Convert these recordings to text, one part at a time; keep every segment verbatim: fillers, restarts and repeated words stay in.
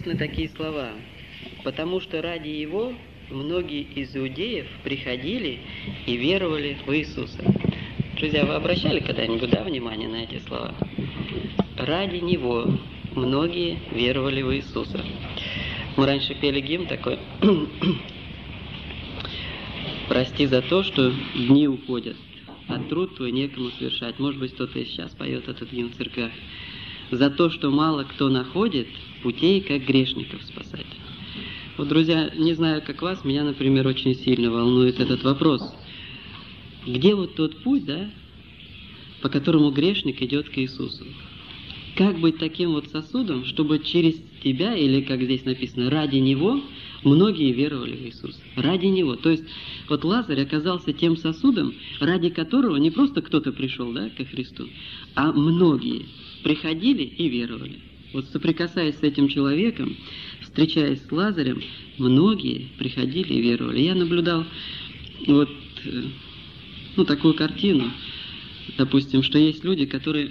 написаны такие слова: «Потому что ради Его многие из иудеев приходили и веровали в Иисуса». Друзья, вы обращали когда-нибудь, да, внимание на эти слова? Ради Него многие веровали в Иисуса. Мы раньше пели гимн такой: «Прости за то, что дни уходят, а труд твой некому совершать». Может быть, кто-то и сейчас поет этот гимн в церквях. «За то, что мало кто находит путей, как грешников спасать». Вот, друзья, не знаю, как вас, меня, например, очень сильно волнует этот вопрос. Где вот тот путь, да, по которому грешник идет к Иисусу? Как быть таким вот сосудом, чтобы через тебя, или, как здесь написано, ради Него, многие веровали в Иисуса? Ради Него. То есть, вот Лазарь оказался тем сосудом, ради которого не просто кто-то пришел, да, ко Христу, а многие приходили и веровали. Вот соприкасаясь с этим человеком, встречаясь с Лазарем, многие приходили и веровали. Я наблюдал вот, ну, такую картину, допустим, что есть люди, которые,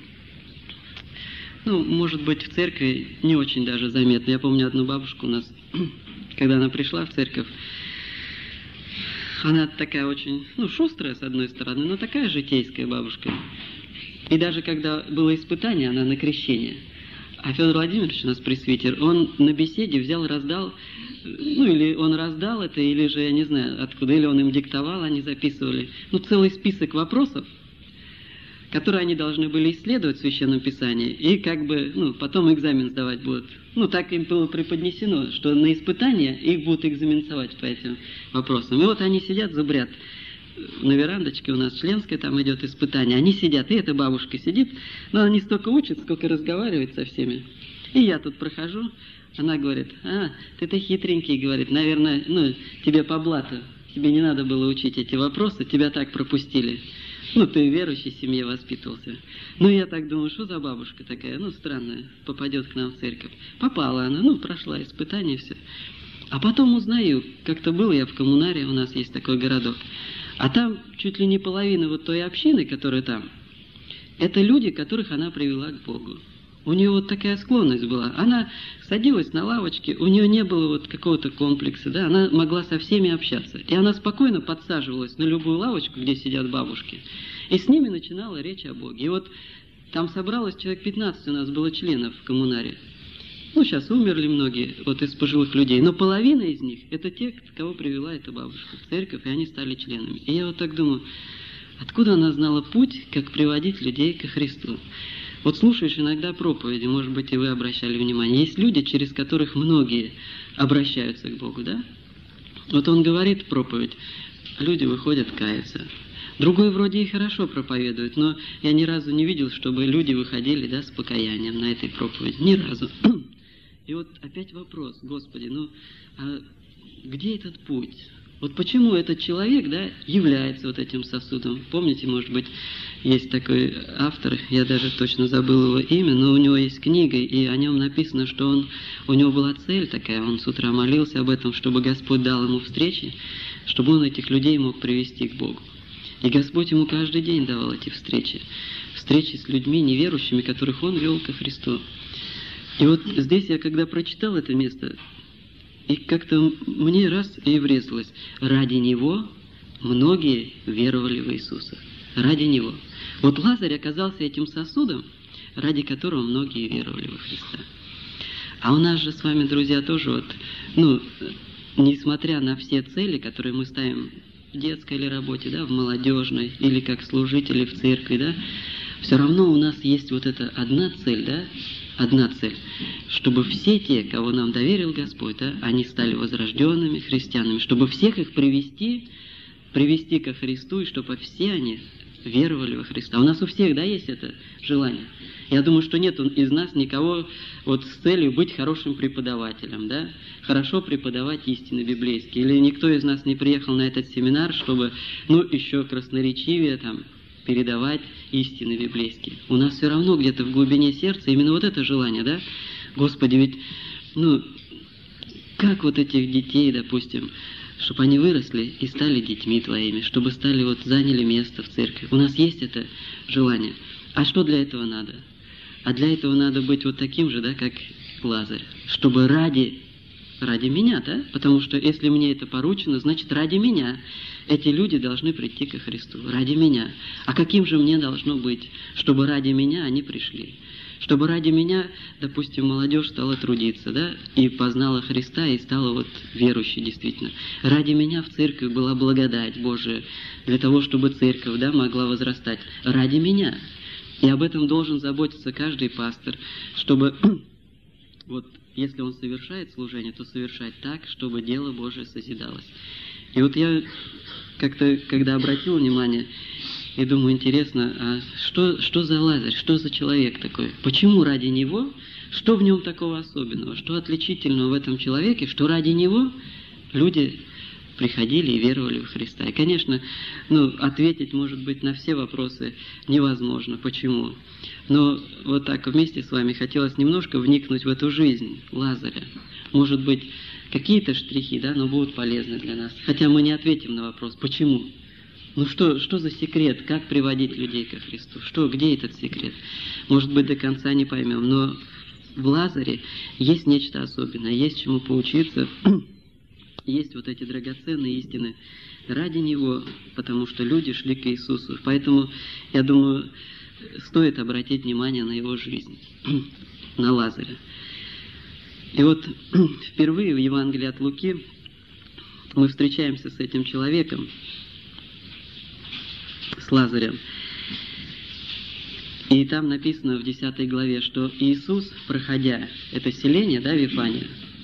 ну, может быть, в церкви не очень даже заметны. Я помню одну бабушку у нас, когда она пришла в церковь, она такая очень, ну, шустрая с одной стороны, но такая житейская бабушка. И даже когда было испытание, она на крещение, а Федор Владимирович, у нас пресвитер, он на беседе взял, раздал, ну, или он раздал это, или же, я не знаю, откуда, или он им диктовал, они записывали, ну, целый список вопросов, которые они должны были исследовать в Священном Писании, и как бы, ну, потом экзамен сдавать будут. Ну, так им было преподнесено, что на испытания их будут экзаменовать по этим вопросам. И вот они сидят, зубрят. На верандочке у нас членское, там идет испытание. Они сидят, и эта бабушка сидит, но она не столько учит, сколько разговаривает со всеми. И я тут прохожу, она говорит: «А, ты-то хитренький», говорит, «наверное, ну, тебе по блату, тебе не надо было учить эти вопросы, тебя так пропустили. Ну, ты в верующей семье воспитывался». Ну, я так думаю, что за бабушка такая, ну, странная, попадет к нам в церковь. Попала она, ну, прошла испытание, все. А потом узнаю, как-то был я в Коммунаре, у нас есть такой городок, а там чуть ли не половина вот той общины, которая там, это люди, которых она привела к Богу. У нее вот такая склонность была. Она садилась на лавочке, у нее не было вот какого-то комплекса, да, она могла со всеми общаться. И она спокойно подсаживалась на любую лавочку, где сидят бабушки, и с ними начинала речь о Боге. И вот там собралось человек пятнадцать у нас было членов в Коммунаре. Ну, сейчас умерли многие вот из пожилых людей, но половина из них – это те, кого привела эта бабушка в церковь, и они стали членами. И я вот так думаю, откуда она знала путь, как приводить людей ко Христу? Вот слушаешь иногда проповеди, может быть, и вы обращали внимание, есть люди, через которых многие обращаются к Богу, да? Вот он говорит проповедь, люди выходят каяться. Другой вроде и хорошо проповедует, но я ни разу не видел, чтобы люди выходили, да, с покаянием на этой проповеди. Ни разу. И вот опять вопрос: Господи, ну, а где этот путь? Вот почему этот человек, да, является вот этим сосудом? Помните, может быть, есть такой автор, я даже точно забыл его имя, но у него есть книга, и о нем написано, что он, у него была цель такая, он с утра молился об этом, чтобы Господь дал ему встречи, чтобы он этих людей мог привести к Богу. И Господь ему каждый день давал эти встречи. Встречи с людьми неверующими, которых он вел ко Христу. И вот здесь я, когда прочитал это место, и как-то мне раз и врезалось: ради Него многие веровали в Иисуса. Ради Него. Вот Лазарь оказался этим сосудом, ради которого многие веровали во Христа. А у нас же с вами, друзья, тоже вот, ну, несмотря на все цели, которые мы ставим в детской или работе, да, в молодежной, или как служители в церкви, да, все равно у нас есть вот эта одна цель, да, одна цель, чтобы все те, кого нам доверил Господь, да, они стали возрожденными христианами, чтобы всех их привести, привести ко Христу, и чтобы все они веровали во Христа. У нас у всех, да, есть это желание. Я думаю, что нет из нас никого вот с целью быть хорошим преподавателем, да, хорошо преподавать истины библейские. Или никто из нас не приехал на этот семинар, чтобы, ну, еще красноречивее там передавать истины библейские. У нас все равно где-то в глубине сердца именно вот это желание, да? Господи, ведь, ну, как вот этих детей, допустим, чтобы они выросли и стали детьми Твоими, чтобы стали вот заняли место в церкви. У нас есть это желание. А что для этого надо? А для этого надо быть вот таким же, да, как Лазарь, чтобы ради, ради меня, да? Потому что если мне это поручено, значит ради меня эти люди должны прийти ко Христу, ради меня. А каким же мне должно быть, чтобы ради меня они пришли? Чтобы ради меня, допустим, молодежь стала трудиться, да, и познала Христа, и стала вот верующей действительно. Ради меня в церкви была благодать Божия, для того, чтобы церковь, да, могла возрастать. Ради меня. И об этом должен заботиться каждый пастор, чтобы, вот, если он совершает служение, то совершать так, чтобы дело Божие созидалось. И вот я как-то, когда обратил внимание, и думаю, интересно, а что, что за Лазарь, что за человек такой? Почему ради него? Что в нем такого особенного? Что отличительного в этом человеке, что ради него люди приходили и веровали в Христа? И, конечно, ну, ответить, может быть, на все вопросы невозможно. Почему? Но вот так вместе с вами хотелось немножко вникнуть в эту жизнь Лазаря. Может быть, какие-то штрихи, да, но будут полезны для нас. Хотя мы не ответим на вопрос, почему? Ну что, что за секрет? Как приводить людей ко Христу? Что, где этот секрет? Может быть, до конца не поймем, но в Лазаре есть нечто особенное, есть чему поучиться, есть вот эти драгоценные истины ради него, потому что люди шли к Иисусу. Поэтому, я думаю, стоит обратить внимание на его жизнь, на Лазаря. И вот впервые в Евангелии от Луки мы встречаемся с этим человеком, с Лазарем. И там написано в десятой главе, что Иисус, проходя это селение, да, Вифания,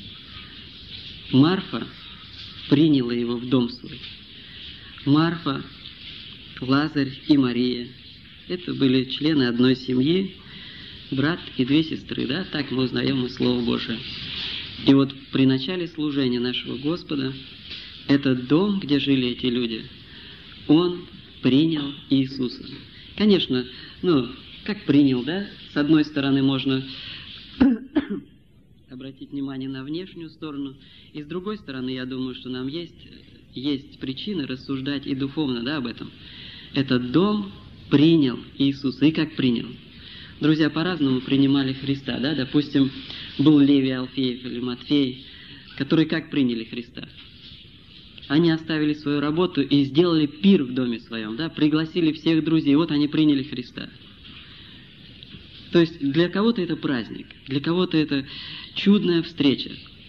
Марфа приняла его в дом свой. Марфа, Лазарь и Мария. Это были члены одной семьи, брат и две сестры, да, так мы узнаем из Слова Божия. И вот при начале служения нашего Господа, этот дом, где жили эти люди, Он принял Иисуса. Конечно, ну, как принял, да? С одной стороны, можно обратить внимание на внешнюю сторону, и с другой стороны, я думаю, что нам есть, есть причины рассуждать и духовно, да, об этом. Этот дом принял Иисуса. И как принял? Друзья по-разному принимали Христа, да? Допустим, был Левий Алфеев или Матфей, которые как приняли Христа? Они оставили свою работу и сделали пир в доме своем, да, пригласили всех друзей, вот они приняли Христа. То есть для кого-то это праздник, для кого-то это чудная встреча.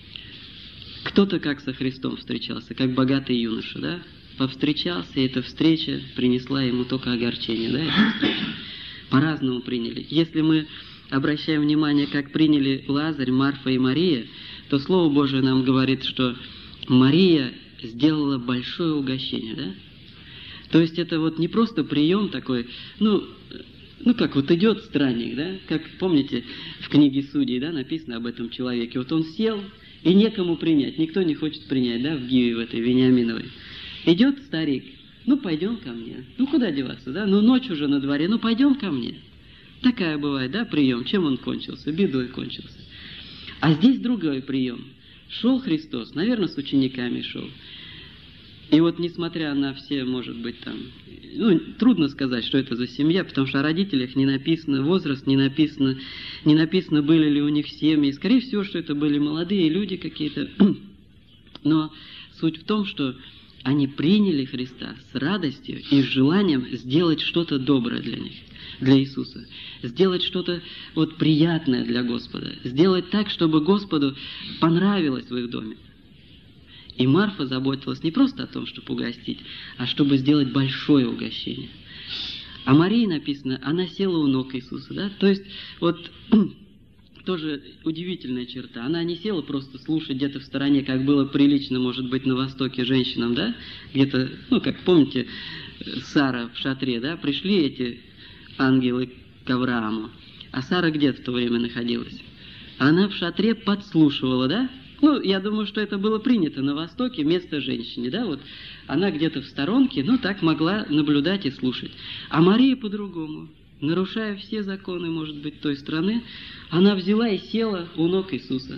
Кто-то как со Христом встречался, как богатый юноша, да, повстречался, и эта встреча принесла ему только огорчение, да, эта встреча. По-разному приняли. Если мы обращаем внимание, как приняли Лазарь, Марфа и Мария, то Слово Божие нам говорит, что Мария сделала большое угощение, да? То есть это вот не просто прием такой, ну, ну как вот идет странник, да? Как помните в книге Судей, да, написано об этом человеке. Вот он сел, и некому принять, никто не хочет принять, да, в Гиве в этой Вениаминовой. Идет старик, ну пойдем ко мне, ну куда деваться, да? Ну ночь уже на дворе, ну пойдем ко мне. Такая бывает, да, прием. Чем он кончился? Бедой кончился. А здесь другой прием. Шел Христос, наверное, с учениками шел. И вот несмотря на все, может быть, там, ну, трудно сказать, что это за семья, потому что о родителях не написано, возраст не написано, не написано, были ли у них семьи. Скорее всего, что это были молодые люди какие-то. Но суть в том, что они приняли Христа с радостью и с желанием сделать что-то доброе для них, для Иисуса. Сделать что-то вот приятное для Господа. Сделать так, чтобы Господу понравилось в их доме. И Марфа заботилась не просто о том, чтобы угостить, а чтобы сделать большое угощение. А Мария написано, она села у ног Иисуса, да? То есть, вот тоже удивительная черта. Она не села просто слушать где-то в стороне, как было прилично, может быть, на Востоке женщинам, да? Где-то, ну, как помните, Сара в шатре, да? Пришли эти ангелы к Аврааму. А Сара где в то время находилась? Она в шатре подслушивала, да? Ну, я думаю, что это было принято на Востоке, место женщине, да, вот она где-то в сторонке, ну, так могла наблюдать и слушать. А Мария по-другому, нарушая все законы, может быть, той страны, она взяла и села у ног Иисуса.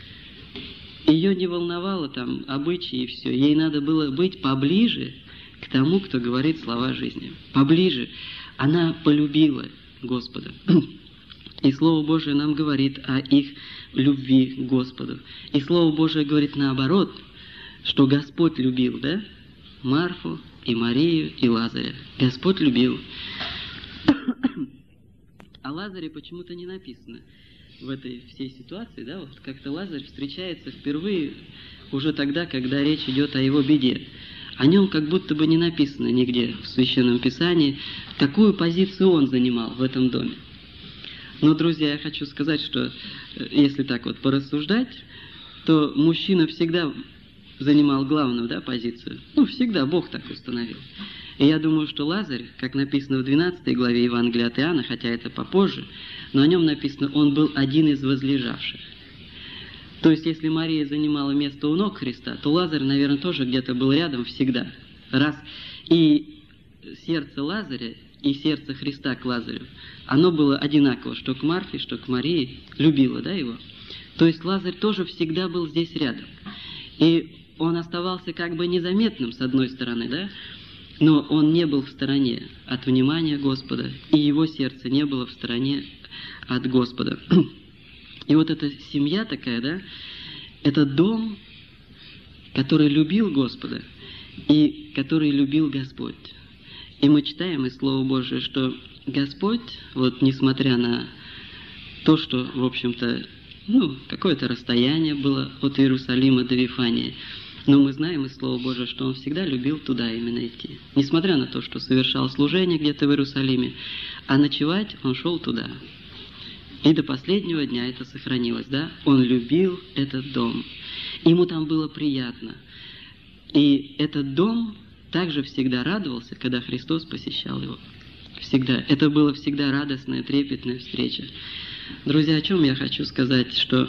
Ее не волновало там обычаи и все, ей надо было быть поближе к тому, кто говорит слова жизни, поближе. Она полюбила Господа. И Слово Божие нам говорит о их любви к Господу. И Слово Божие говорит наоборот, что Господь любил, да, Марфу и Марию и Лазаря. Господь любил. О Лазаре почему-то не написано в этой всей ситуации, да, вот как-то Лазарь встречается впервые уже тогда, когда речь идет о его беде. О нем как будто бы не написано нигде в Священном Писании, какую позицию он занимал в этом доме. Но, друзья, я хочу сказать, что если так вот порассуждать, то мужчина всегда занимал главную, да, позицию. Ну, всегда Бог так установил. И я думаю, что Лазарь, как написано в двенадцатой главе Евангелия от Иоанна, хотя это попозже, но о нем написано, он был один из возлежавших. То есть, если Мария занимала место у ног Христа, то Лазарь, наверное, тоже где-то был рядом всегда. Раз и сердце Лазаря, и сердце Христа к Лазарю, оно было одинаково, что к Марфе, что к Марии, любило, да, его. То есть Лазарь тоже всегда был здесь рядом. И он оставался как бы незаметным, с одной стороны, да, но он не был в стороне от внимания Господа, и его сердце не было в стороне от Господа. И вот эта семья такая, да, это дом, который любил Господа и который любил Господь. И мы читаем из Слова Божия, что Господь, вот несмотря на то, что, в общем-то, ну, какое-то расстояние было от Иерусалима до Вифании, но мы знаем из Слова Божия, что Он всегда любил туда именно идти. Несмотря на то, что совершал служение где-то в Иерусалиме, а ночевать Он шел туда. И до последнего дня это сохранилось, да? Он любил этот дом. Ему там было приятно. И этот дом также всегда радовался, когда Христос посещал его. Всегда. Это была всегда радостная, трепетная встреча. Друзья, о чем я хочу сказать, что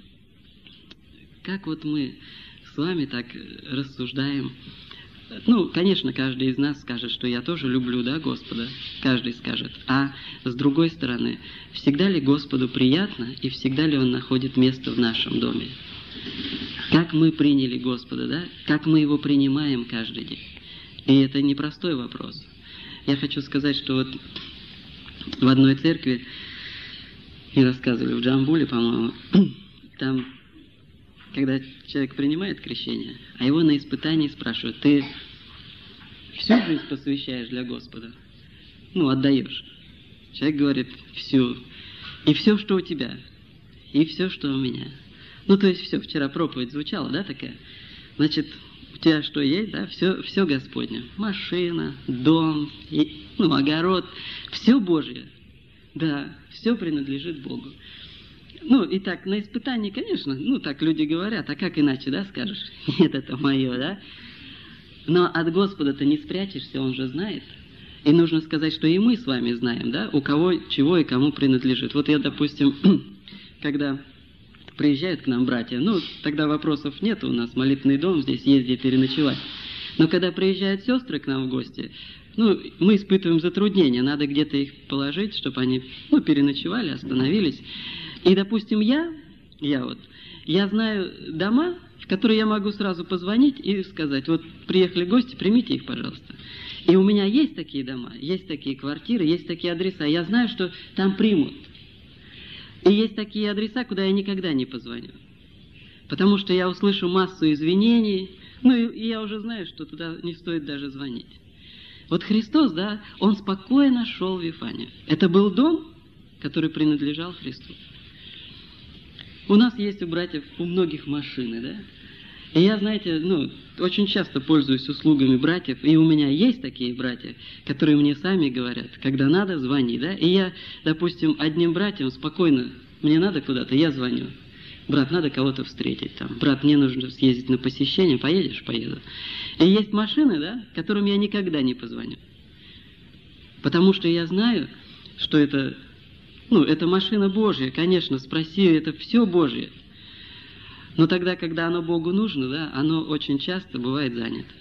как вот мы с вами так рассуждаем. Ну, конечно, каждый из нас скажет, что я тоже люблю, да, Господа. Каждый скажет. А с другой стороны, всегда ли Господу приятно и всегда ли Он находит место в нашем доме? Как мы приняли Господа, да? Как мы Его принимаем каждый день? И это непростой вопрос. Я хочу сказать, что вот в одной церкви, мне рассказывали, в Джамбуле, по-моему, там, когда человек принимает крещение, а его на испытании спрашивают, ты всю жизнь посвящаешь для Господа? Ну, отдаешь. Человек говорит, всю. И все, что у тебя. И все, что у меня. Ну, то есть все, вчера проповедь звучала, да, такая? Значит, у тебя что есть, да? Все, все Господне. Машина, дом, и, ну, огород. Все Божье. Да, все принадлежит Богу. Ну, и так, на испытании, конечно, ну, так люди говорят, а как иначе, да, скажешь? Нет, это мое, да? Но от Господа-то не спрячешься, Он же знает. И нужно сказать, что и мы с вами знаем, да, у кого, чего и кому принадлежит. Вот я, допустим, когда приезжают к нам братья, ну, тогда вопросов нет, у нас молитвенный дом, здесь есть где переночевать. Но когда приезжают сестры к нам в гости, ну, мы испытываем затруднения, надо где-то их положить, чтобы они, ну, переночевали, остановились. И, допустим, я, я вот, я знаю дома, в которые я могу сразу позвонить и сказать, вот приехали гости, примите их, пожалуйста. И у меня есть такие дома, есть такие квартиры, есть такие адреса, я знаю, что там примут. И есть такие адреса, куда я никогда не позвоню. Потому что я услышу массу извинений, ну и я уже знаю, что туда не стоит даже звонить. Вот Христос, да, Он спокойно шел в Вифанию. Это был дом, который принадлежал Христу. У нас есть у братьев, у многих машины, да? И я, знаете, ну, очень часто пользуюсь услугами братьев, и у меня есть такие братья, которые мне сами говорят, когда надо, звони, да? И я, допустим, одним братьям спокойно, мне надо куда-то, я звоню. Брат, надо кого-то встретить там. Брат, мне нужно съездить на посещение, поедешь? Поеду. И есть машины, да, которым я никогда не позвоню. Потому что я знаю, что это... Ну, это машина Божья, конечно, спроси, это все Божье. Но тогда, когда оно Богу нужно, да, оно очень часто бывает занято.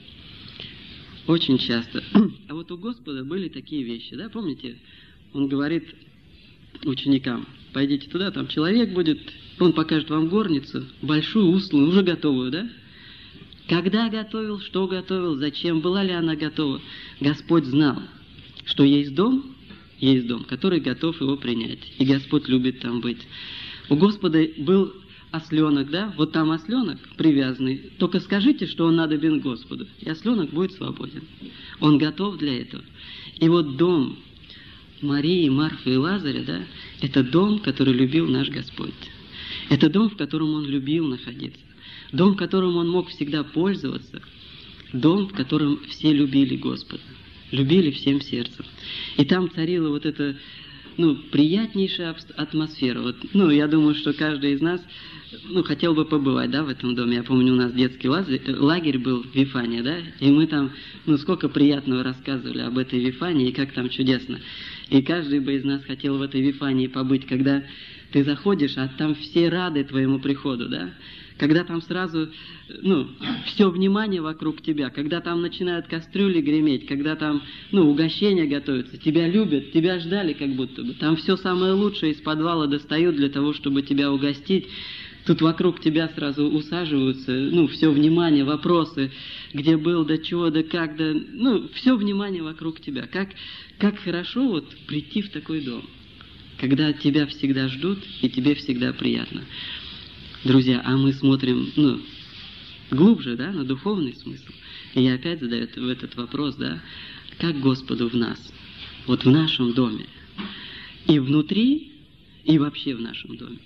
Очень часто. А вот у Господа были такие вещи, да, помните? Он говорит ученикам, пойдите туда, там человек будет, он покажет вам горницу, большую, устлую, уже готовую, да? Когда готовил, что готовил, зачем, была ли она готова? Господь знал, что есть дом, есть дом, который готов его принять, и Господь любит там быть. У Господа был осленок, да, вот там осленок привязанный, только скажите, что он надобен Господу, и осленок будет свободен. Он готов для этого. И вот дом Марии, Марфы и Лазаря, да, это дом, который любил наш Господь. Это дом, в котором Он любил находиться. Дом, которым Он мог всегда пользоваться. Дом, в котором все любили Господа. Любили всем сердцем. И там царила вот эта, ну, приятнейшая атмосфера. Вот, ну, я думаю, что каждый из нас, ну, хотел бы побывать, да, в этом доме. Я помню, у нас детский лагерь был в Вифании, да, и мы там, ну, сколько приятного рассказывали об этой Вифании, и как там чудесно. И каждый бы из нас хотел в этой Вифании побыть, когда ты заходишь, а там все рады твоему приходу, да? Когда там сразу, ну, все внимание вокруг тебя, когда там начинают кастрюли греметь, когда там, ну, угощения готовятся, тебя любят, тебя ждали как будто бы. Там все самое лучшее из подвала достают для того, чтобы тебя угостить. Тут вокруг тебя сразу усаживаются, ну, все внимание, вопросы, где был, да чего, да как, да, ну, все внимание вокруг тебя. Как, как хорошо вот прийти в такой дом, когда тебя всегда ждут и тебе всегда приятно. Друзья, а мы смотрим, ну, глубже, да, на духовный смысл. И я опять задаю этот вопрос, да, как Господу в нас, вот в нашем доме, и внутри, и вообще в нашем доме.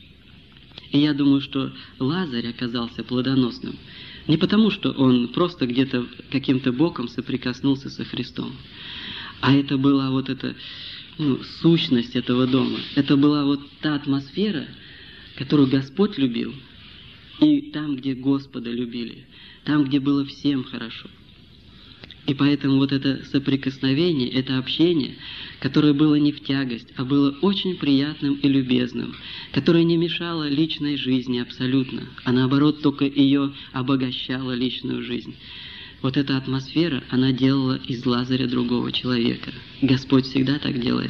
И я думаю, что Лазарь оказался плодоносным не потому, что он просто где-то каким-то боком соприкоснулся со Христом, а это была вот эта, ну, сущность этого дома. Это была вот та атмосфера, которую Господь любил, и там, где Господа любили, там, где было всем хорошо. И поэтому вот это соприкосновение, это общение, которое было не в тягость, а было очень приятным и любезным, которое не мешало личной жизни абсолютно, а наоборот только ее обогащало личную жизнь. Вот эта атмосфера, она делала из Лазаря другого человека. Господь всегда так делает.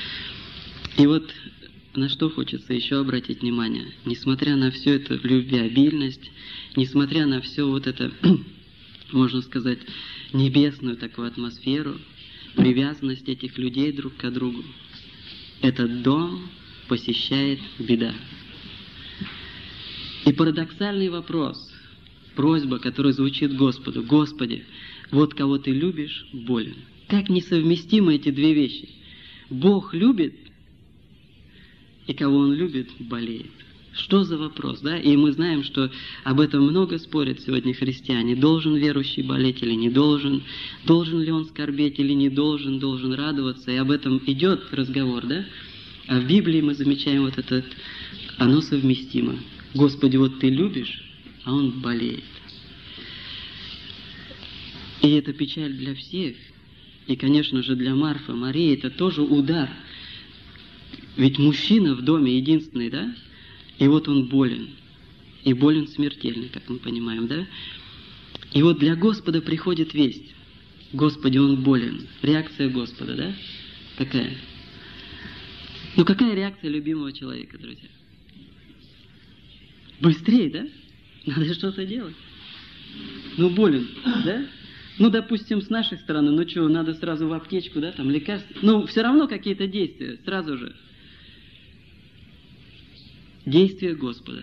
И вот на что хочется еще обратить внимание. Несмотря на всю эту любвеобильность, несмотря на все вот это, можно сказать, небесную такую атмосферу, привязанность этих людей друг к другу, этот дом посещает беда. И парадоксальный вопрос, просьба, которая звучит Господу: Господи, вот кого Ты любишь, болен. Как несовместимы эти две вещи? Бог любит, и кого Он любит, болеет. Что за вопрос, да? И мы знаем, что об этом много спорят сегодня христиане. Должен верующий болеть или не должен? Должен ли он скорбеть или не должен? Должен радоваться? И об этом идет разговор, да? А в Библии мы замечаем вот это, оно совместимо. Господи, вот Ты любишь, а он болеет. И это печаль для всех. И, конечно же, для Марфы, Марии это тоже удар. Ведь мужчина в доме единственный, да? И вот он болен. И болен смертельно, как мы понимаем, да? И вот для Господа приходит весть. Господи, он болен. Реакция Господа, да? Какая? Ну, какая реакция любимого человека, друзья? Быстрее, да? Надо что-то делать. Ну, болен, да? Ну, допустим, с нашей стороны, ну что, надо сразу в аптечку, да, там лекарства. Ну, все равно какие-то действия, сразу же. Действие Господа.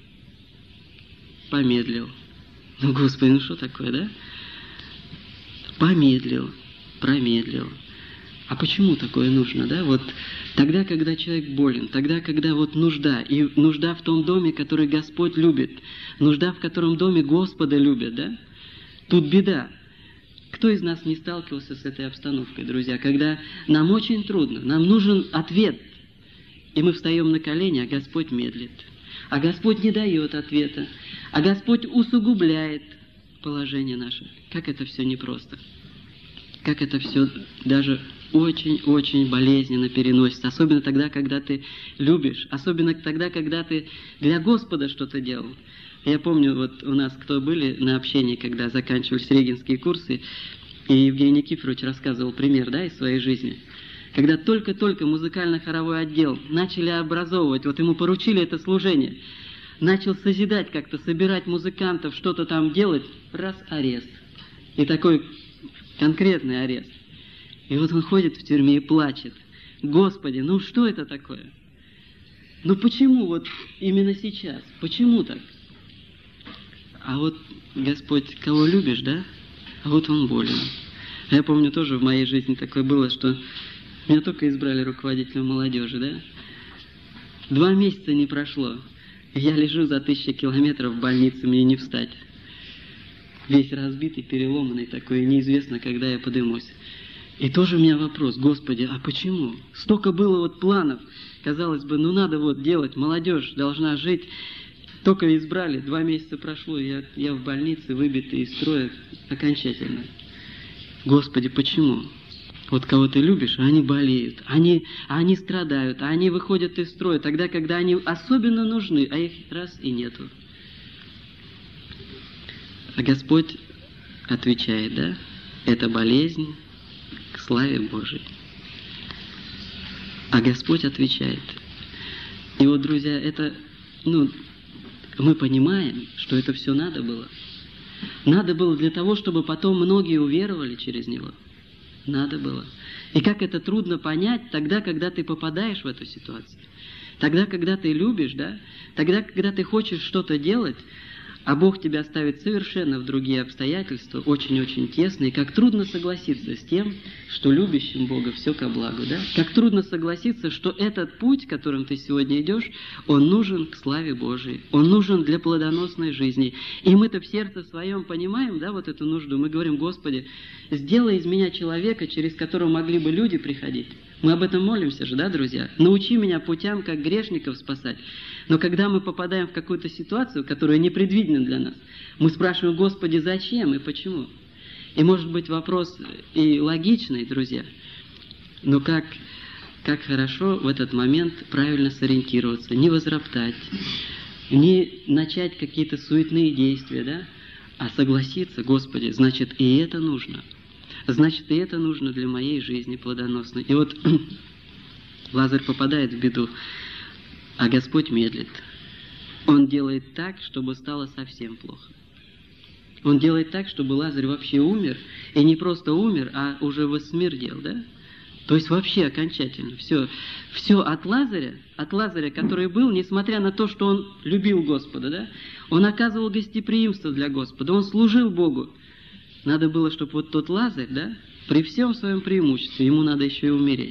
Помедлил. Ну, Господи, ну что такое, да? Помедлил, промедлил. А почему такое нужно, да? Вот тогда, когда человек болен, тогда, когда вот нужда, и нужда в том доме, который Господь любит, нужда, в котором доме Господа любят, да? Тут беда. Кто из нас не сталкивался с этой обстановкой, друзья, когда нам очень трудно, нам нужен ответ, и мы встаем на колени, а Господь медлит, а Господь не дает ответа, а Господь усугубляет положение наше. Как это все непросто, как это все даже очень-очень болезненно переносится, особенно тогда, когда ты любишь, особенно тогда, когда ты для Господа что-то делал. Я помню, вот у нас кто были на общении, когда заканчивались регенские курсы, и Евгений Никифорович рассказывал пример, да, из своей жизни. Когда только-только музыкально-хоровой отдел начали образовывать, вот ему поручили это служение, начал созидать как-то, собирать музыкантов, что-то там делать, раз арест. И такой конкретный арест. И вот он ходит в тюрьме и плачет. Господи, ну что это такое? Ну почему вот именно сейчас? Почему так? А вот, Господь, кого любишь, да? А вот он болен. Я помню, тоже в моей жизни такое было, что меня только избрали руководителем молодежи, да? Два месяца не прошло. Я лежу за тысячу километров в больнице, мне не встать. Весь разбитый, переломанный такой, неизвестно, когда я подымусь. И тоже у меня вопрос: Господи, а почему? Столько было вот планов. Казалось бы, ну надо вот делать, молодежь должна жить. Только избрали, два месяца прошло, я, я в больнице, выбитый из строя окончательно. Господи, почему? Вот кого ты любишь, а они болеют, они, они страдают, а они выходят из строя, тогда, когда они особенно нужны, а их раз и нету. А Господь отвечает, да? Это болезнь к славе Божией. А Господь отвечает. И вот, друзья, это, ну, мы понимаем, что это все надо было. Надо было для того, чтобы потом многие уверовали через Него. Надо было. И как это трудно понять тогда, когда ты попадаешь в эту ситуацию. Тогда, когда ты любишь, да? Тогда, когда ты хочешь что-то делать, а Бог тебя ставит совершенно в другие обстоятельства, очень-очень тесные, как трудно согласиться с тем, что любящим Бога все ко благу, да? Как трудно согласиться, что этот путь, которым ты сегодня идешь, он нужен к славе Божией, он нужен для плодоносной жизни. И мы-то в сердце своем понимаем, да, вот эту нужду. Мы говорим: Господи, сделай из меня человека, через которого могли бы люди приходить. Мы об этом молимся же, да, друзья? Научи меня путям, как грешников спасать. Но когда мы попадаем в какую-то ситуацию, которая непредвидена для нас, мы спрашиваем: Господи, зачем и почему? И может быть вопрос и логичный, друзья, но как, как хорошо в этот момент правильно сориентироваться, не возроптать, не начать какие-то суетные действия, да, а согласиться: Господи, значит, и это нужно. Значит, и это нужно для моей жизни плодоносной. И вот Лазарь попадает в беду, а Господь медлит. Он делает так, чтобы стало совсем плохо. Он делает так, чтобы Лазарь вообще умер, и не просто умер, а уже воссмердел, да? То есть вообще окончательно. Все, все от Лазаря, от Лазаря, который был, несмотря на то, что он любил Господа, да? Он оказывал гостеприимство для Господа, он служил Богу. Надо было, чтобы вот тот Лазарь, да, при всем своем преимуществе, ему надо еще и умереть.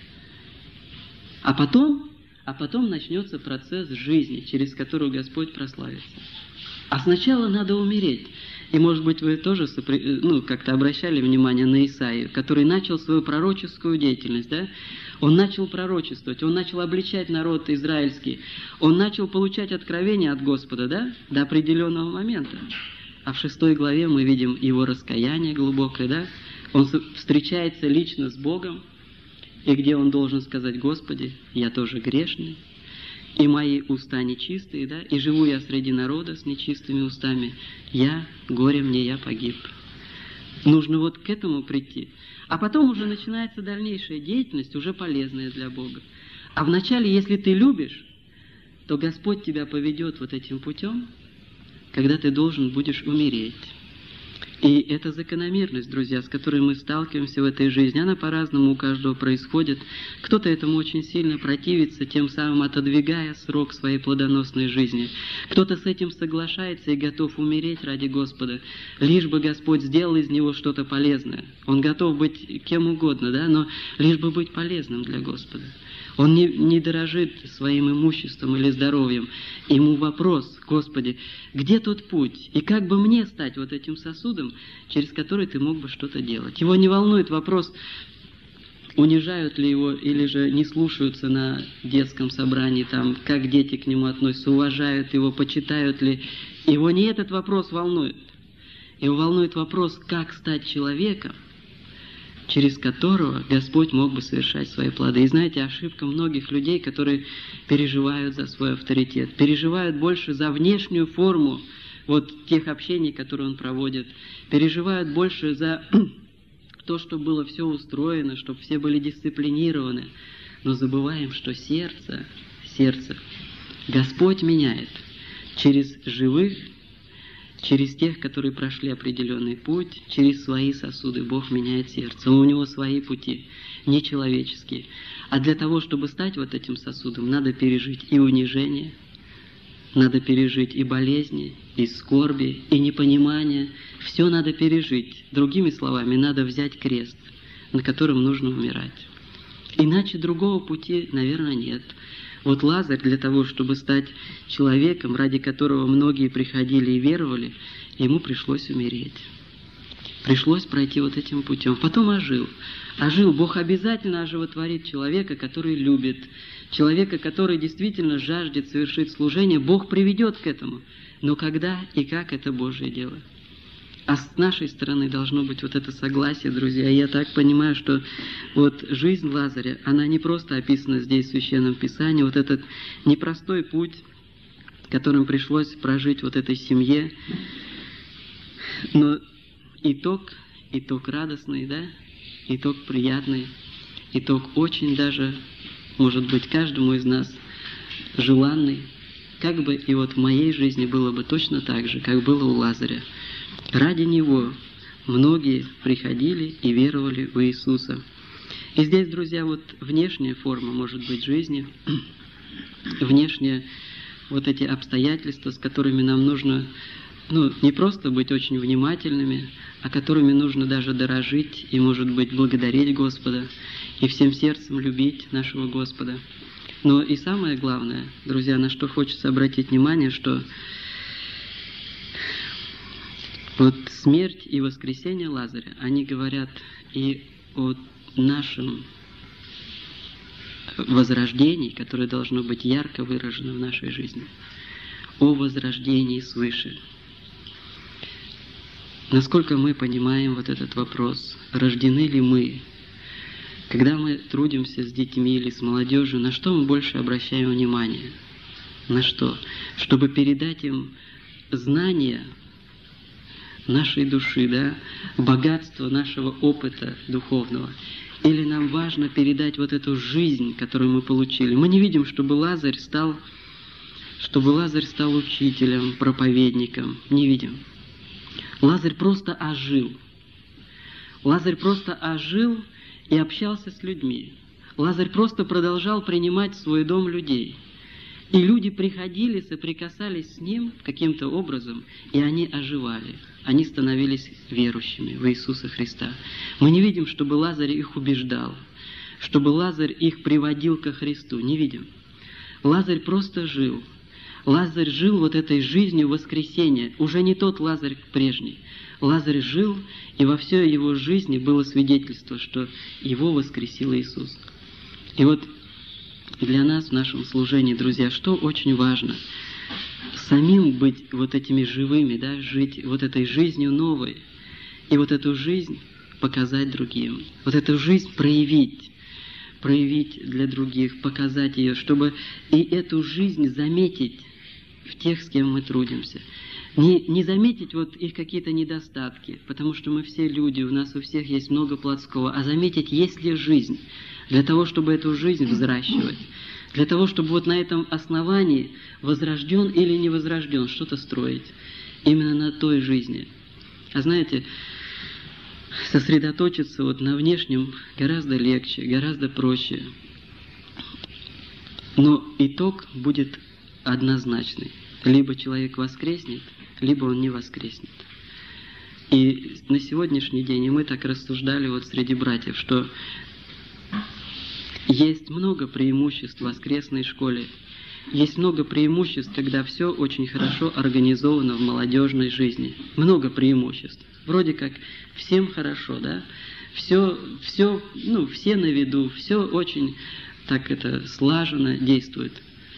А потом, а потом начнется процесс жизни, через которую Господь прославится. А сначала надо умереть. И, может быть, вы тоже ну, как-то обращали внимание на Исаию, который начал свою пророческую деятельность, да? Он начал пророчествовать, он начал обличать народ израильский, он начал получать откровения от Господа, да, до определенного момента. А в шестой главе мы видим его раскаяние глубокое, да? Он встречается лично с Богом, и где он должен сказать: Господи, я тоже грешный, и мои уста нечистые, да? И живу я среди народа с нечистыми устами. Я, горе мне, я погиб. Нужно вот к этому прийти. А потом уже начинается дальнейшая деятельность, уже полезная для Бога. А вначале, если ты любишь, то Господь тебя поведет вот этим путем, когда ты должен будешь умереть. И это закономерность, друзья, с которой мы сталкиваемся в этой жизни. Она по-разному у каждого происходит. Кто-то этому очень сильно противится, тем самым отодвигая срок своей плодоносной жизни. Кто-то с этим соглашается и готов умереть ради Господа, лишь бы Господь сделал из него что-то полезное. Он готов быть кем угодно, да, но лишь бы быть полезным для Господа. Он не, не дорожит своим имуществом или здоровьем. Ему вопрос: Господи, где тот путь? И как бы мне стать вот этим сосудом, через который ты мог бы что-то делать? Его не волнует вопрос, унижают ли его или же не слушаются на детском собрании, там, как дети к нему относятся, уважают его, почитают ли. Его не этот вопрос волнует. Его волнует вопрос, как стать человеком, через которого Господь мог бы совершать свои плоды. И знаете, ошибка многих людей, которые переживают за свой авторитет, переживают больше за внешнюю форму вот тех общений, которые он проводит, переживают больше за то, чтобы было все устроено, чтобы все были дисциплинированы. Но забываем, что сердце, сердце Господь меняет через живых, через тех, которые прошли определенный путь, через свои сосуды Бог меняет сердце. У него свои пути, нечеловеческие. А для того, чтобы стать вот этим сосудом, надо пережить и унижение, надо пережить и болезни, и скорби, и непонимание. Все надо пережить. Другими словами, надо взять крест, на котором нужно умирать. Иначе другого пути, наверное, нет. Вот Лазарь для того, чтобы стать человеком, ради которого многие приходили и веровали, ему пришлось умереть. Пришлось пройти вот этим путем. Потом ожил. Ожил. Бог обязательно оживотворит человека, который любит. Человека, который действительно жаждет совершить служение, Бог приведет к этому. Но когда и как — это Божье дело. А с нашей стороны должно быть вот это согласие, друзья. И я так понимаю, что вот жизнь Лазаря, она не просто описана здесь в Священном Писании, вот этот непростой путь, которым пришлось прожить вот этой семье, но итог, итог радостный, да, итог приятный, итог очень даже, может быть, каждому из нас желанный, как бы и вот в моей жизни было бы точно так же, как было у Лазаря. Ради него многие приходили и веровали в Иисуса. И здесь, друзья, вот внешняя форма, может быть, жизни, внешние вот эти обстоятельства, с которыми нам нужно, ну, не просто быть очень внимательными, а которыми нужно даже дорожить и, может быть, благодарить Господа и всем сердцем любить нашего Господа. Но и самое главное, друзья, на что хочется обратить внимание, что вот смерть и воскресение Лазаря, они говорят и о нашем возрождении, которое должно быть ярко выражено в нашей жизни, о возрождении свыше. Насколько мы понимаем вот этот вопрос, рождены ли мы? Когда мы трудимся с детьми или с молодежью, на что мы больше обращаем внимание? На что? Чтобы передать им знания нашей души, да, богатство нашего опыта духовного. Или нам важно передать вот эту жизнь, которую мы получили. Мы не видим, чтобы Лазарь стал, чтобы Лазарь стал учителем, проповедником. Не видим. Лазарь просто ожил. Лазарь просто ожил и общался с людьми. Лазарь просто продолжал принимать в свой дом людей. И люди приходили, соприкасались с ним каким-то образом, и они оживали. Они становились верующими в Иисуса Христа. Мы не видим, чтобы Лазарь их убеждал, чтобы Лазарь их приводил ко Христу. Не видим. Лазарь просто жил. Лазарь жил вот этой жизнью воскресения. Уже не тот Лазарь прежний. Лазарь жил, и во всей его жизни было свидетельство, что его воскресил Иисус. И вот для нас в нашем служении, друзья, что очень важно? Самим быть вот этими живыми, да, жить вот этой жизнью новой. И вот эту жизнь показать другим. Вот эту жизнь проявить. Проявить для других, показать ее, чтобы и эту жизнь заметить в тех, с кем мы трудимся. Не, не заметить вот их какие-то недостатки, потому что мы все люди, у нас у всех есть много плотского, а заметить, есть ли жизнь, для того, чтобы эту жизнь взращивать, для того, чтобы вот на этом основании, возрожден или не возрожден, что-то строить именно на той жизни. А знаете, сосредоточиться вот на внешнем гораздо легче, гораздо проще. Но итог будет однозначный. Либо человек воскреснет, либо он не воскреснет. И на сегодняшний день, и мы так рассуждали вот среди братьев, что есть много преимуществ в воскресной школе. Есть много преимуществ, когда все очень хорошо организовано в молодежной жизни. Много преимуществ. Вроде как всем хорошо, да? Все, все, ну, все на виду, все очень так это слаженно действует.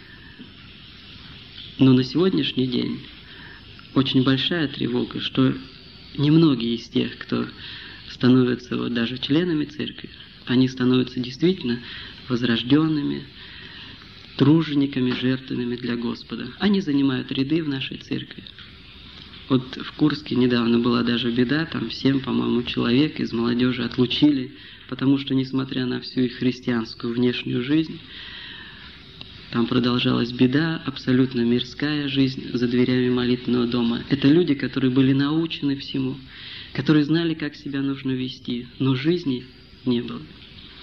Но на сегодняшний день очень большая тревога, что немногие из тех, кто становятся вот даже членами церкви, они становятся действительно возрожденными, тружениками, жертвенными для Господа. Они занимают ряды в нашей церкви. Вот в Курске недавно была даже беда, там семь, по-моему, человек из молодежи отлучили, потому что, несмотря на всю их христианскую внешнюю жизнь, там продолжалась беда, абсолютно мирская жизнь за дверями молитвенного дома. Это люди, которые были научены всему, которые знали, как себя нужно вести, но жизни не было.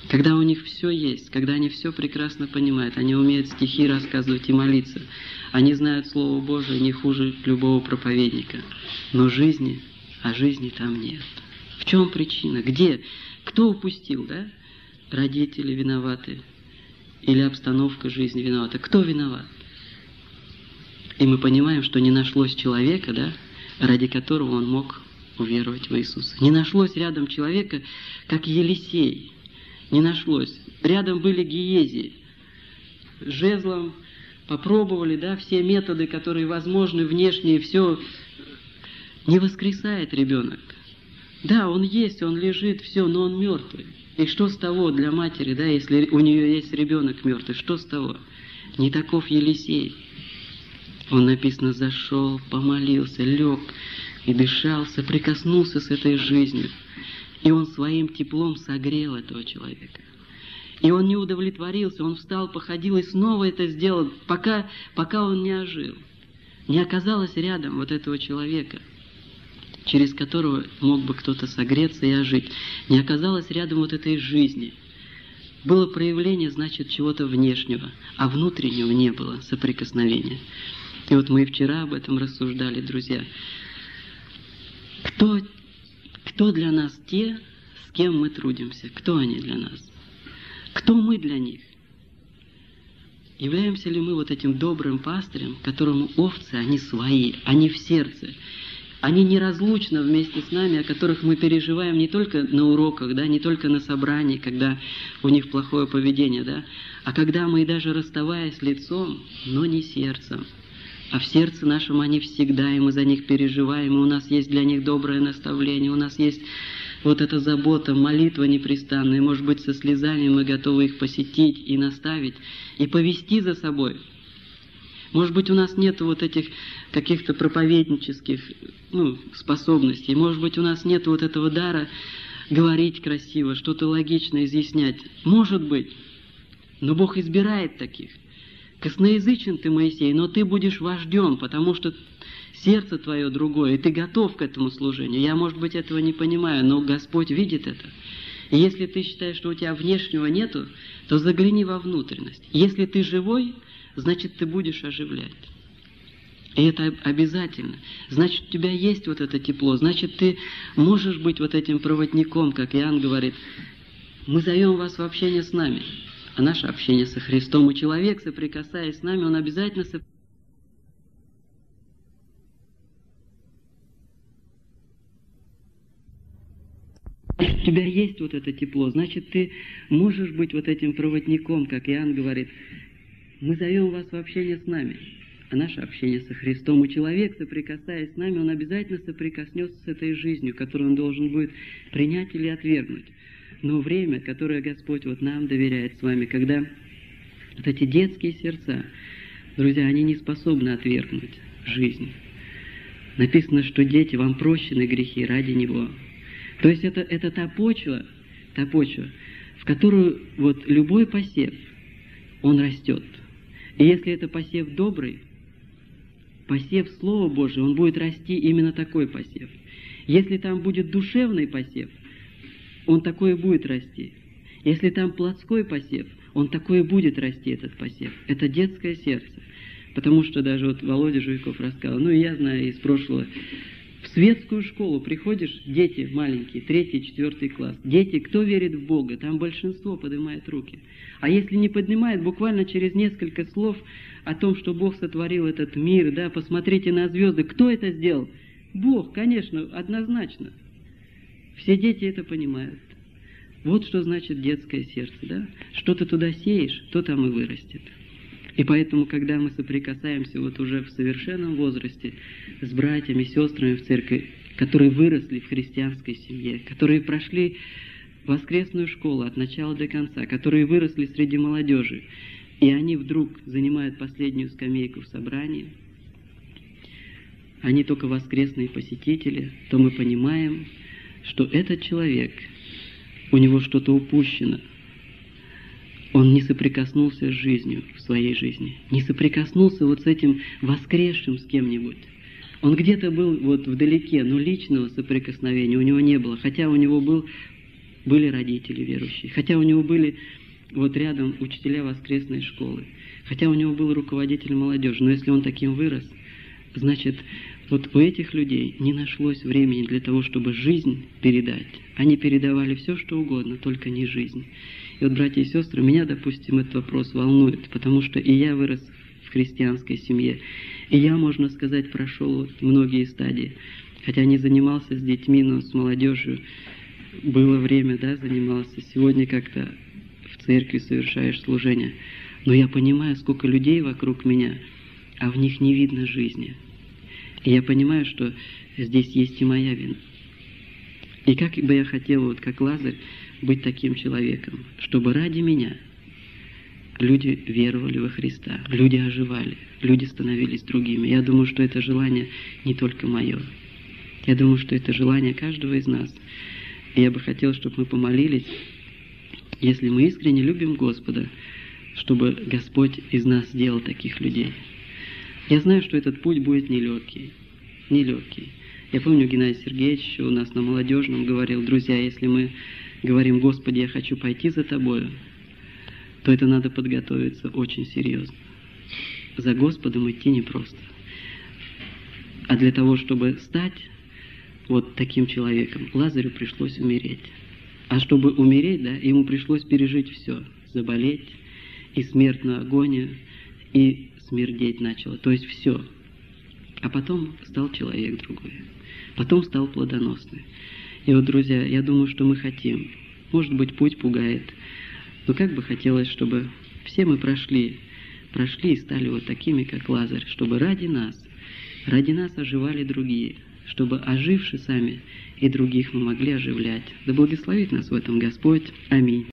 когда у них все есть, когда они все прекрасно понимают, они умеют стихи рассказывать и молиться, они знают Слово Божие не хуже любого проповедника, но жизни, а жизни там нет. В чем причина? Где? Кто упустил, да? Родители виноваты или обстановка жизни виновата? Кто виноват? И мы понимаем, что не нашлось человека, да, ради которого он мог уверовать в Иисуса. Не нашлось рядом человека, как Елисей. Не нашлось. Рядом были Гиези. Жезлом попробовали, да, все методы, которые возможны, внешние, все. Не воскресает ребенок. Да, он есть, он лежит, все, но он мертвый. И что с того для матери, да, если у нее есть ребенок мертвый, что с того? Не таков Елисей. Он, написано, зашел, помолился, лег и дышал, соприкоснулся с этой жизнью. И он своим теплом согрел этого человека. И он не удовлетворился, он встал, походил и снова это сделал, пока, пока он не ожил. Не оказалось рядом вот этого человека, через которого мог бы кто-то согреться и ожить. Не оказалось рядом вот этой жизни. Было проявление, значит, чего-то внешнего, а внутреннего не было соприкосновения. И вот мы и вчера об этом рассуждали, друзья. Кто, кто для нас те, с кем мы трудимся? Кто они для нас? Кто мы для них? Являемся ли мы вот этим добрым пастырем, которому овцы, они свои, они в сердце? Они неразлучно вместе с нами, о которых мы переживаем не только на уроках, да, не только на собрании, когда у них плохое поведение, да, а когда мы даже расставаясь лицом, но не сердцем. А в сердце нашем они всегда, и мы за них переживаем, и у нас есть для них доброе наставление, у нас есть вот эта забота, молитва непрестанная, может быть, со слезами мы готовы их посетить и наставить, и повести за собой. Может быть, у нас нет вот этих каких-то проповеднических, ну, способностей, может быть, у нас нет вот этого дара говорить красиво, что-то логично изъяснять. Может быть, но Бог избирает таких. Косноязычен ты, Моисей, но ты будешь вождем, потому что сердце твое другое, и ты готов к этому служению. Я, может быть, этого не понимаю, но Господь видит это. И если ты считаешь, что у тебя внешнего нету, то загляни во внутренность. Если ты живой, значит, ты будешь оживлять. И это обязательно. Значит, у тебя есть вот это тепло, значит, ты можешь быть вот этим проводником, как Иоанн говорит. Мы зовем вас в общение с нами. А наше общение со Христом, и человек, соприкасаясь с нами, он обязательно соприкасается. У тебя есть вот это тепло, значит, ты можешь быть вот этим проводником, как Иоанн говорит. Мы зовем вас в общение с нами. А наше общение со Христом, и человек, соприкасаясь с нами, он обязательно соприкоснется с этой жизнью, которую он должен будет принять или отвергнуть. Но время, которое Господь вот нам доверяет с вами, когда вот эти детские сердца, друзья, они не способны отвергнуть жизнь. Написано, что дети, вам прощены грехи ради Него. То есть это, это та почва, та почва, в которую вот любой посев, он растет. И если это посев добрый, посев Слова Божия, он будет расти именно такой посев. Если там будет душевный посев, он такой и будет расти. Если там плотской посев, он такой и будет расти, этот посев. Это детское сердце. Потому что даже вот Володя Жуйков рассказал, ну и я знаю из прошлого, в светскую школу приходишь, дети маленькие, третий, четвертый класс. Дети, кто верит в Бога, там большинство поднимает руки. А если не поднимает, буквально через несколько слов о том, что Бог сотворил этот мир, да, посмотрите на звезды, кто это сделал? Бог, конечно, однозначно. Все дети это понимают. Вот что значит детское сердце, да? Что ты туда сеешь, то там и вырастет. И поэтому, когда мы соприкасаемся вот уже в совершенном возрасте с братьями, сестрами в церкви, которые выросли в христианской семье, которые прошли воскресную школу от начала до конца, которые выросли среди молодежи, и они вдруг занимают последнюю скамейку в собрании, они только воскресные посетители, то мы понимаем, что этот человек, у него что-то упущено. Он не соприкоснулся с жизнью в своей жизни, не соприкоснулся вот с этим воскресшим с кем-нибудь. Он где-то был вот вдалеке, но личного соприкосновения у него не было, хотя у него был были родители верующие, хотя у него были вот рядом учителя воскресной школы, хотя у него был руководитель молодежи, но если он таким вырос, значит, вот у этих людей не нашлось времени для того, чтобы жизнь передать. Они передавали все, что угодно, только не жизнь. И вот, братья и сестры, меня, допустим, этот вопрос волнует, потому что и я вырос в христианской семье, и я, можно сказать, прошел вот многие стадии. Хотя не занимался с детьми, но с молодежью было время, да, занимался. Сегодня как-то в церкви совершаешь служение. Но я понимаю, сколько людей вокруг меня, а в них не видно жизни. И я понимаю, что здесь есть и моя вина. И как бы я хотел, вот как Лазарь, быть таким человеком, чтобы ради меня люди веровали во Христа, люди оживали, люди становились другими. Я думаю, что это желание не только мое. Я думаю, что это желание каждого из нас. И я бы хотел, чтобы мы помолились, если мы искренне любим Господа, чтобы Господь из нас сделал таких людей. Я знаю, что этот путь будет нелегкий, нелегкий. Я помню, Геннадий Сергеевич у нас на молодежном говорил: друзья, если мы говорим: Господи, я хочу пойти за Тобою, то это надо подготовиться очень серьезно. За Господом идти непросто. А для того, чтобы стать вот таким человеком, Лазарю пришлось умереть. А чтобы умереть, да, ему пришлось пережить все. Заболеть, и смертную агонию, и смердеть начало. То есть все. А потом стал человек другой. Потом стал плодоносный. И вот, друзья, я думаю, что мы хотим. Может быть, путь пугает. Но как бы хотелось, чтобы все мы прошли, прошли и стали вот такими, как Лазарь, чтобы ради нас, ради нас оживали другие, чтобы, оживши сами, и других мы могли оживлять. Да благословит нас в этом Господь. Аминь.